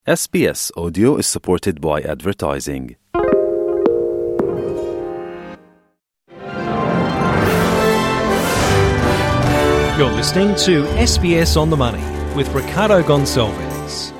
SBS Audio is supported by advertising. You're listening to SBS On The Money with Ricardo Gonçalves.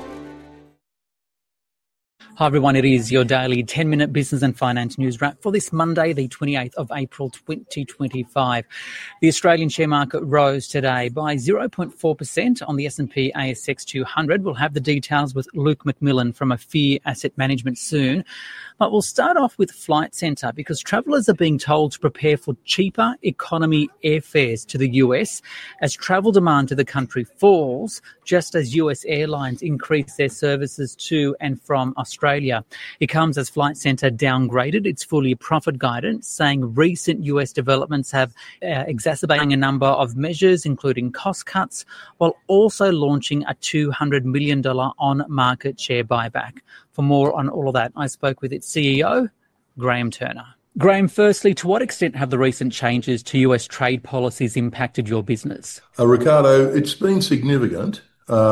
Hi everyone, it is your daily 10-minute business and finance news wrap for this Monday, the 28th of April 2025. The Australian share market rose today by 0.4% on the S&P ASX 200. We'll have the details with Luke McMillan from Afear Asset Management soon. But we'll start off with Flight Centre because travellers are being told to prepare for cheaper economy airfares to the US as travel demand to the country falls, just as US airlines increase their services to and from Australia. It comes as Flight Centre downgraded its full-year profit guidance, saying recent US developments have exacerbating a number of measures, including cost cuts, while also launching a $200 million on-market share buyback. For more on all of that, I spoke with its CEO, Graham Turner. Graham, firstly, to what extent have the recent changes to US trade policies impacted your business? Ricardo, it's been significant.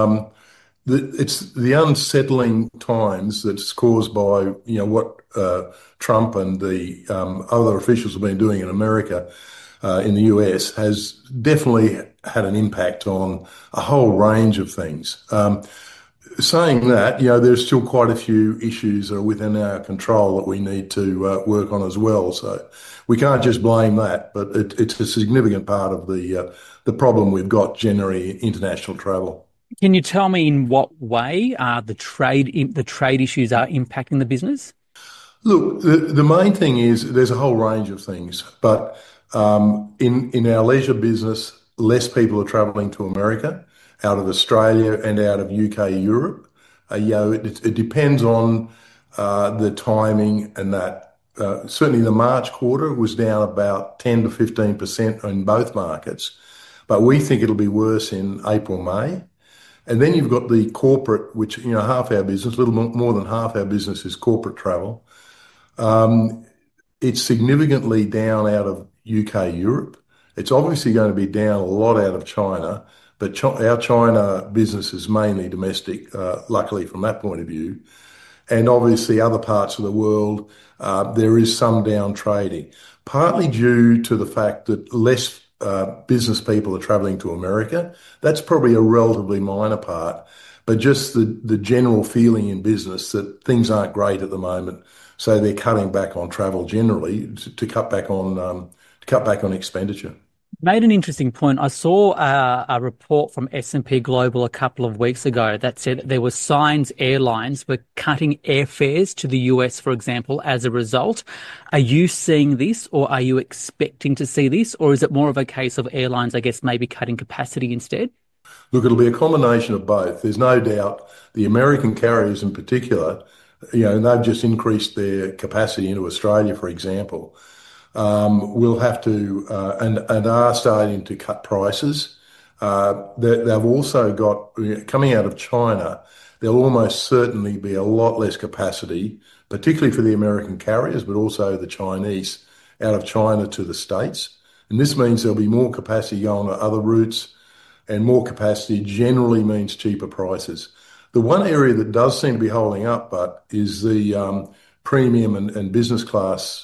It's the unsettling times that's caused by what Trump and the other officials have been doing in America, in the US, has definitely had an impact on a whole range of things. Saying that, there's still quite a few issues that are within our control that we need to work on as well. So we can't just blame that, but it's a significant part of the problem we've got generally in international travel. Can you tell me in what way the trade issues are impacting the business? Look, the main thing is there's a whole range of things, but in our leisure business, less people are travelling to America out of Australia and out of UK, Europe. It depends on the timing and that. Certainly the March quarter was down about 10 to 15% in both markets, but we think it'll be worse in April, May. And then you've got the corporate, which, half our business, a little more than half our business is corporate travel. It's significantly down out of UK, Europe. It's obviously going to be down a lot out of China, but our China business is mainly domestic, luckily from that point of view. And obviously other parts of the world, there is some down trading, partly due to the fact that less business people are travelling to America. That's probably a relatively minor part, but just the general feeling in business that things aren't great at the moment. So they're cutting back on travel generally to cut back on expenditure. Made an interesting point. I saw a report from S&P Global a couple of weeks ago that said there were signs airlines were cutting airfares to the US, for example, as a result. Are you seeing this, or are you expecting to see this, or is it more of a case of airlines, I guess, maybe cutting capacity instead? Look, it'll be a combination of both. There's no doubt the American carriers in particular, they've just increased their capacity into Australia, for example. Will have to and are starting to cut prices. They've also got, coming out of China, there'll almost certainly be a lot less capacity, particularly for the American carriers, but also the Chinese, out of China to the States. And this means there'll be more capacity going to other routes, and more capacity generally means cheaper prices. The one area that does seem to be holding up, but is the premium and business class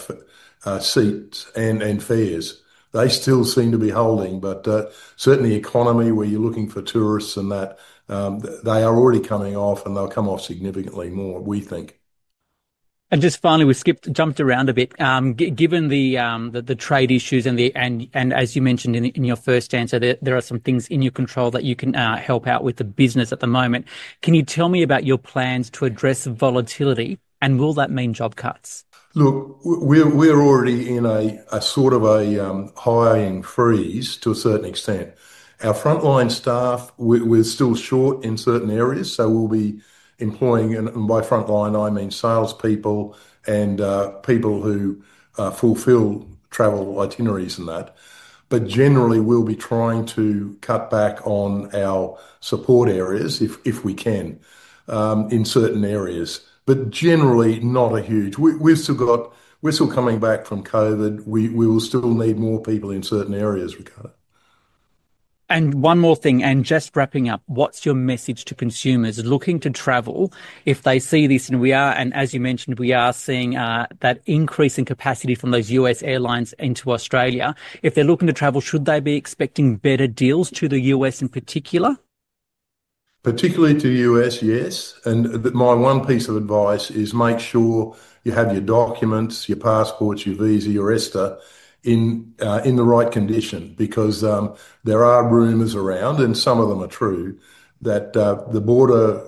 seats and fares. They still seem to be holding, but certainly economy, where you're looking for tourists and that, they are already coming off, and they'll come off significantly more, we think. And just finally, we jumped around a bit. Given the trade issues and as you mentioned in your first answer, there are some things in your control that you can help out with the business at the moment. Can you tell me about your plans to address volatility, and will that mean job cuts? Look, we're already in a sort of a hiring freeze to a certain extent. Our frontline staff, we're still short in certain areas, so we'll be employing, and by frontline I mean salespeople and people who fulfil travel itineraries and that. But generally, we'll be trying to cut back on our support areas if we can, in certain areas. But generally, not a huge. We're still coming back from COVID. We will still need more people in certain areas, Ricardo. And one more thing, and just wrapping up, what's your message to consumers looking to travel if they see this? And we are, and as you mentioned, we are seeing that increase in capacity from those US airlines into Australia. If they're looking to travel, should they be expecting better deals to the US in particular? Particularly to the US, yes. And my one piece of advice is make sure you have your documents, your passports, your visa, your ESTA in the right condition, because there are rumours around, and some of them are true, that the border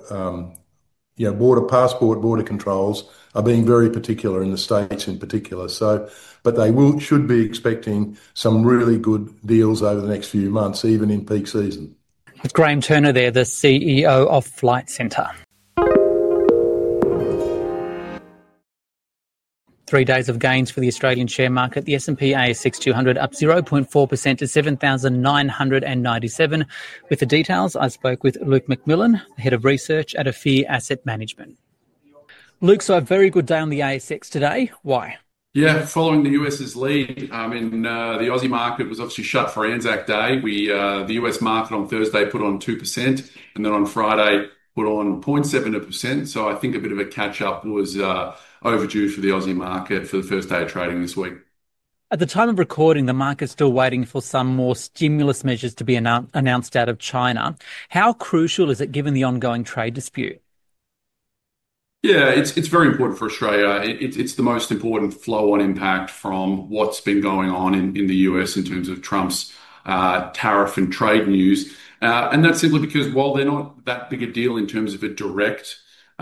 border controls are being very particular in the States in particular. So, but they should be expecting some really good deals over the next few months, even in peak season. With Graham Turner there, the CEO of Flight Centre. 3 days of gains for the Australian share market. The S&P ASX 200 up 0.4% to 7,997. With the details, I spoke with Luke McMillan, the Head of Research at Afir Asset Management. Luke, so a very good day on the ASX today. Why? Yeah, following the US's lead, the Aussie market was obviously shut for Anzac Day. The US market on Thursday put on 2%, and then on Friday put on 0.7%. So I think a bit of a catch-up was overdue for the Aussie market for the first day of trading this week. At the time of recording, the market's still waiting for some more stimulus measures to be announced out of China. How crucial is it given the ongoing trade dispute? Yeah, it's very important for Australia. It's the most important flow-on impact from what's been going on in the US in terms of Trump's tariff and trade news. And that's simply because while they're not that big a deal in terms of a direct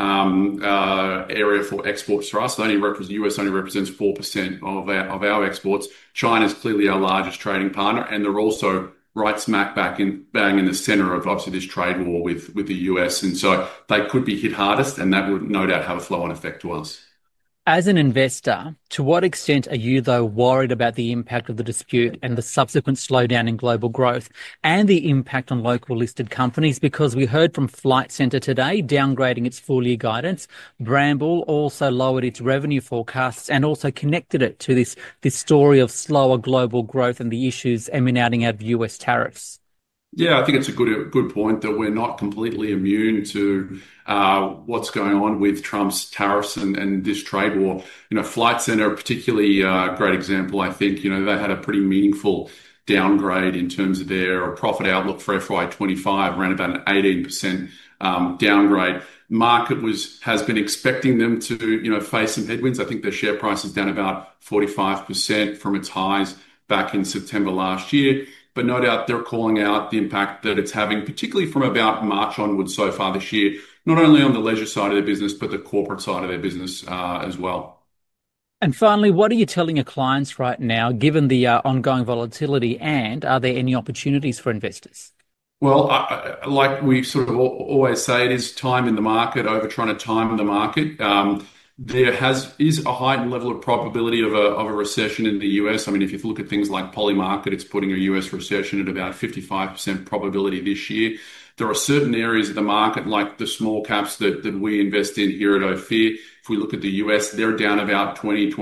area for exports for us, US only represents 4% of our exports. China is clearly our largest trading partner, and they're also right smack bang in the center of obviously this trade war with the US. And so they could be hit hardest, and that would no doubt have a flow-on effect to us. As an investor, to what extent are you, though, worried about the impact of the dispute and the subsequent slowdown in global growth and the impact on local listed companies? Because we heard from Flight Centre today downgrading its full-year guidance. Bramble also lowered its revenue forecasts and also connected it to this story of slower global growth and the issues emanating out of US tariffs. Yeah, I think it's a good point that we're not completely immune to what's going on with Trump's tariffs and this trade war. Flight Centre, a particularly great example, I think. They had a pretty meaningful downgrade in terms of their profit outlook for FY25, around about an 18% downgrade. Market has been expecting them to face some headwinds. I think their share price is down about 45% from its highs back in September last year. But no doubt they're calling out the impact that it's having, particularly from about March onwards so far this year, not only on the leisure side of their business, but the corporate side of their business as well. And finally, what are you telling your clients right now, given the ongoing volatility, and are there any opportunities for investors? Well, like we sort of always say, it is time in the market over trying to time the market. There is a heightened level of probability of a recession in the US. I mean, if you look at things like Polymarket, it's putting a US recession at about 55% probability this year. There are certain areas of the market, like the small caps that we invest in here at Ophir. If we look at the US, they're down about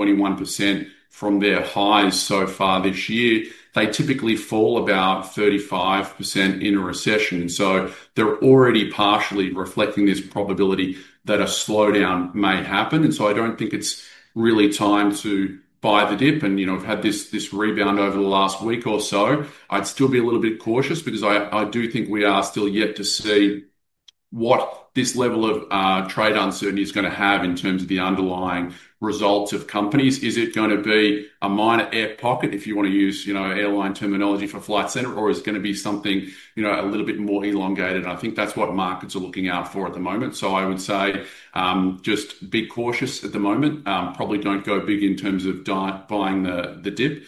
21% from their highs so far this year. They typically fall about 35% in a recession. So they're already partially reflecting this probability that a slowdown may happen. And so I don't think it's really time to buy the dip. And, we've had this rebound over the last week or so. I'd still be a little bit cautious because I do think we are still yet to see what this level of trade uncertainty is going to have in terms of the underlying results of companies. Is it going to be a minor air pocket, if you want to use, airline terminology for Flight Centre, or is it going to be something, a little bit more elongated? And I think that's what markets are looking out for at the moment. So I would say just be cautious at the moment. Probably don't go big in terms of buying the dip.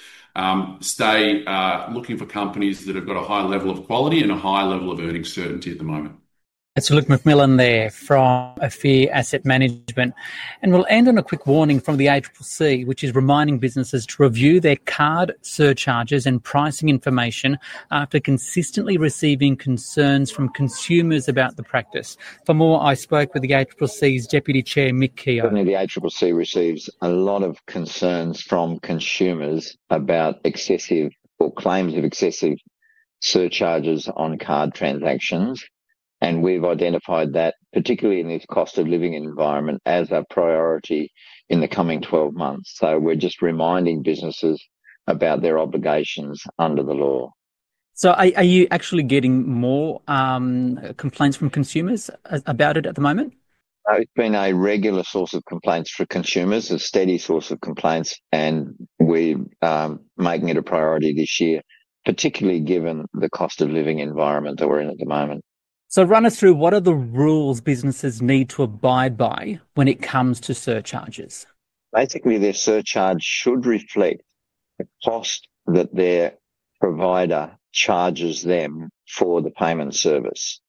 Stay looking for companies that have got a high level of quality and a high level of earnings certainty at the moment. That's Luke McMillan there from Afir Asset Management. And we'll end on a quick warning from the ACCC, which is reminding businesses to review their card surcharges and pricing information after consistently receiving concerns from consumers about the practice. For more, I spoke with the ACCC's Deputy Chair, Mick Keogh. Certainly the ACCC receives a lot of concerns from consumers about excessive or claims of excessive surcharges on card transactions. And we've identified that, particularly in this cost of living environment, as a priority in the coming 12 months. So we're just reminding businesses about their obligations under the law. So are you actually getting more complaints from consumers about it at the moment? It's been a regular source of complaints for consumers, a steady source of complaints, and we're making it a priority this year, particularly given the cost of living environment that we're in at the moment. So run us through, what are the rules businesses need to abide by when it comes to surcharges? Basically, their surcharge should reflect the cost that their provider charges them for the payment service.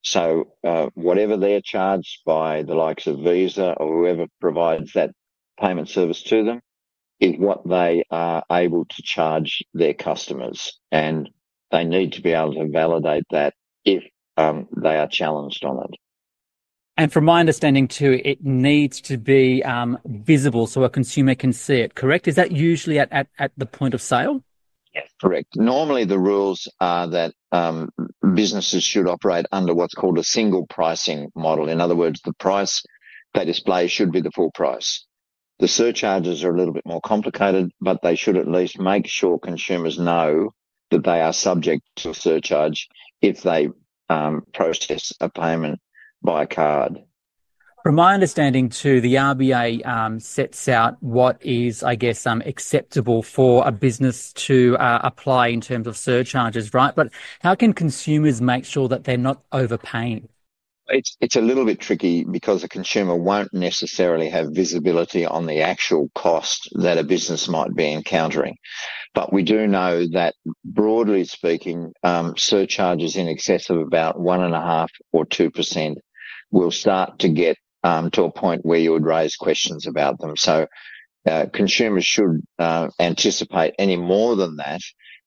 So whatever they're charged by the likes of Visa or whoever provides that payment service to them is what they are able to charge their customers. And they need to be able to validate that if they are challenged on it. And from my understanding too, it needs to be visible so a consumer can see it, correct? Is that usually at the point of sale? Yes, correct. Normally the rules are that businesses should operate under what's called a single pricing model. In other words, the price they display should be the full price. The surcharges are a little bit more complicated, but they should at least make sure consumers know that they are subject to a surcharge if they process a payment by card. From my understanding too, the RBA sets out what is, I guess, acceptable for a business to apply in terms of surcharges, right? But how can consumers make sure that they're not overpaying? It's a little bit tricky because a consumer won't necessarily have visibility on the actual cost that a business might be encountering. But we do know that, broadly speaking, surcharges in excess of about 1.5% or 2% will start to get to a point where you would raise questions about them. So consumers should anticipate any more than that.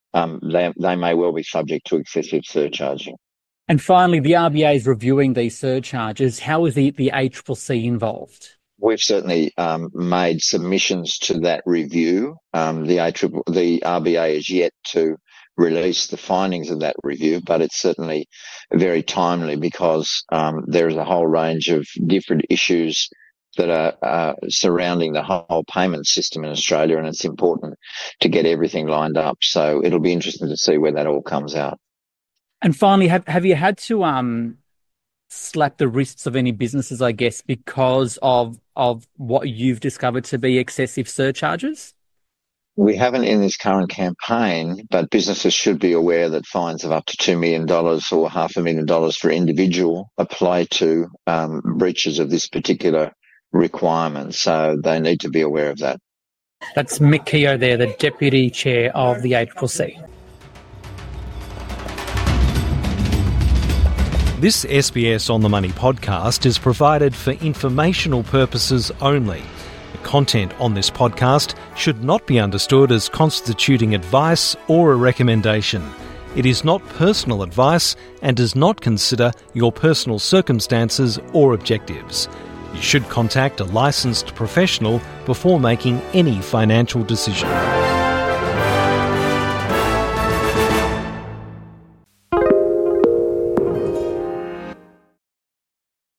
They may well be subject to excessive surcharging. And finally, the RBA is reviewing these surcharges. How is the ACCC involved? We've certainly made submissions to that review. The RBA is yet to release the findings of that review, but it's certainly very timely because there is a whole range of different issues that are surrounding the whole payment system in Australia, and it's important to get everything lined up. So it'll be interesting to see where that all comes out. And finally, have you had to slap the wrists of any businesses, I guess, because of what you've discovered to be excessive surcharges? We haven't in this current campaign, but businesses should be aware that fines of up to $2 million or $500,000 for individual apply to breaches of this particular requirement. So they need to be aware of that. That's Mick Keogh there, the Deputy Chair of the ACCC. This SBS On The Money podcast is provided for informational purposes only. The content on this podcast should not be understood as constituting advice or a recommendation. It is not personal advice and does not consider your personal circumstances or objectives. You should contact a licensed professional before making any financial decision.